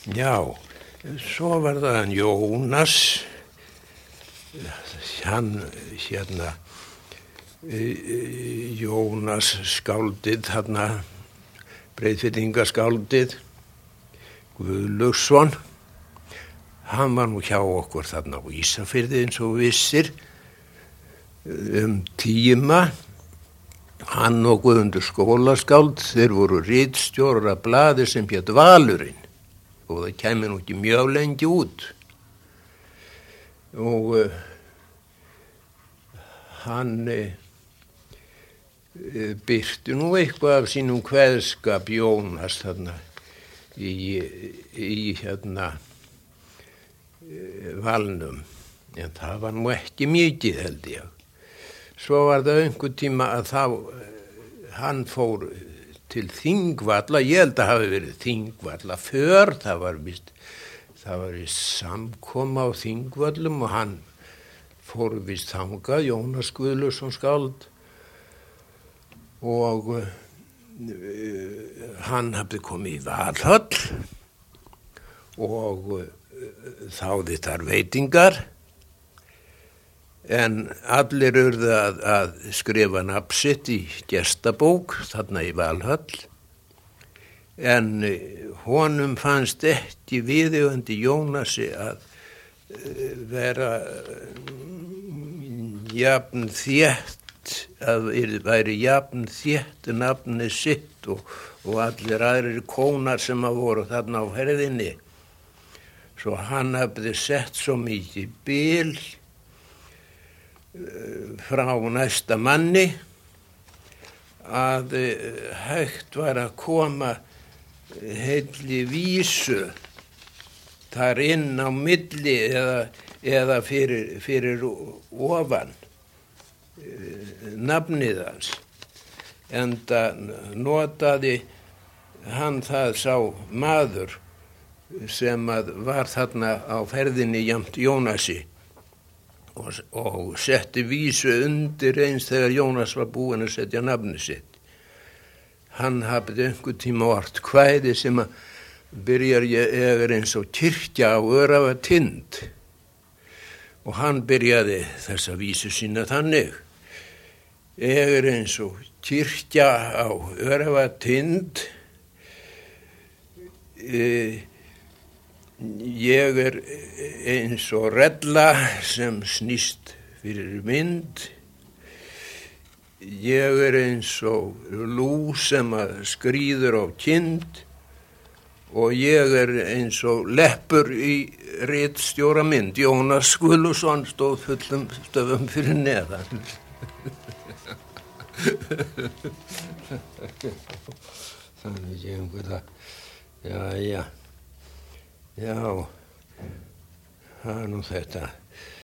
Já, svo var það hann Jónas, hann Jónas skáldið, þarna Breiðfirðingaskáldið, Guðlaugsson, hann var nú hjá okkur þarna á Ísafirði eins og vissir tíma. Hann og Guðmundur skólaskáld, þeir voru ritstjórar af blaði sem hét Valurinn og það kæmi nú ekki mjög lengi út. Og hann birti nú eitthvað af sínum kveðskap Jónas þarna í Valnum, en það var nú ekki mikið held ég. Svo var það einhver tíma að hann fór til Þingvalla, ég held að hafi verið Þingvalla för, það var vist samkoma á Þingvöllum og hann fór vist þangað, Jónas Guðlaugsson skáld, og hann hafði komið í Valhöll og þáði þar veitingar, en allir urðu að skrifa nafn sitt í gestabók þarna í Valhöll, en honum fannst ekki viðeigandi Jónasi að vera jafn þétt, að væri jafn þétt nafni sitt og allir aðrir kónar sem að voru þarna á ferðinni. Svo hann hafði sett svo mikið bil frá næsta manni að hægt var að koma heilli vísu þar inn á milli eða fyrir ofan nafnið hans, enda notaði hann það sá maður sem að var þarna á ferðinni jafnt Jónasi og setti vísu undir eins þegar Jónas var búinn að setja nafni sitt. Hann hafði einhver tíma ort kvæði sem að byrjar eins og kirkja á Örafatind og hann byrjaði þessa vísu sína þannig: eins og kirkja á Örafatind, ég eins og rella sem snýst fyrir vind, ég eins og lú sem að skríður á kind og ég eins og leppur í ritstjóra mynd. Jónas Guðlaugsson stóð fullum stöfum fyrir neðan. Þannig ég það, já, það nú þetta.